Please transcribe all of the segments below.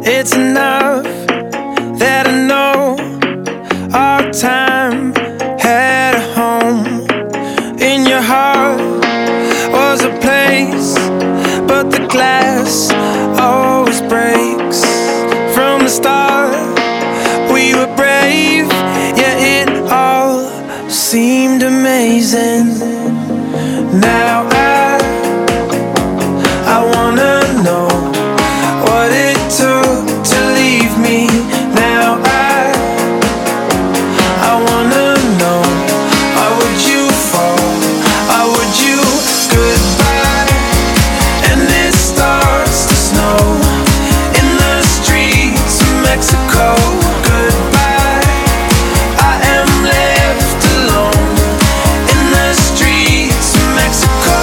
It's enough that I know our time had a home. In your heart was a place, but the glass always breaks. From the start we were brave, yeah, it all seemed amazing. Now I wanna know what it took to leave me. Now I wanna know, why would you fall? Why would you? Goodbye, and it starts to snow in the streets of Mexico. Goodbye, I am left alone in the streets of Mexico.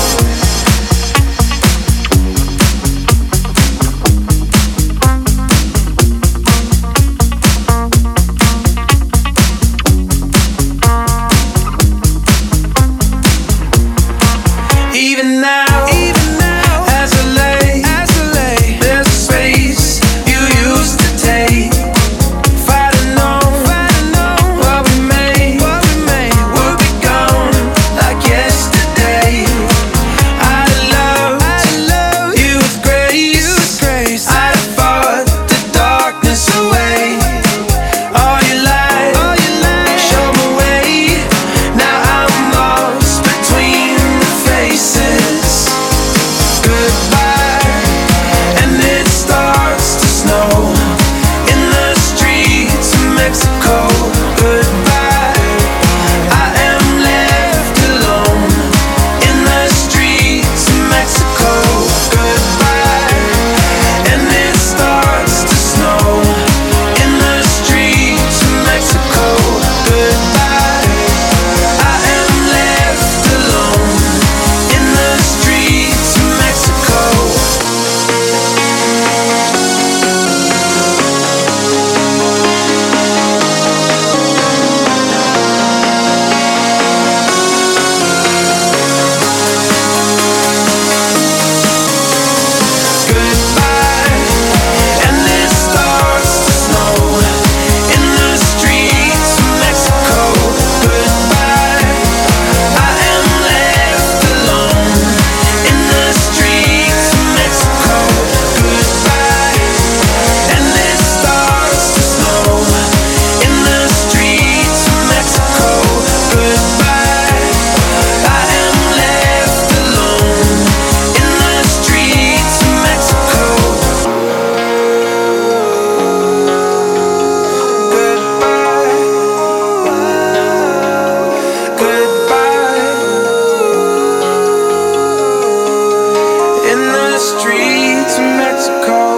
Even now, as I lay, there's a space you used to take. If I'd have known what we made would be gone like yesterday. I'd have loved you with grace. I'd have fought the darkness away. All your light showed me way. Now I'm lost between the faces. Goodbye, and it starts to snow in the streets of Mexico. Goodbye, I am left alone in the streets of Mexico. Goodbye, and it starts to snow in the streets of Mexico. Goodbye, I am left alone in the streets of Mexico. Goodbye, and it starts to snow in the streets of Mexico. Goodbye, I am left alone in the streets of Mexico. Goodbye, and it starts to snow in the streets of Mexico. Goodbye, I am left alone in the streets of Mexico. Goodbye, in the streets of Mexico.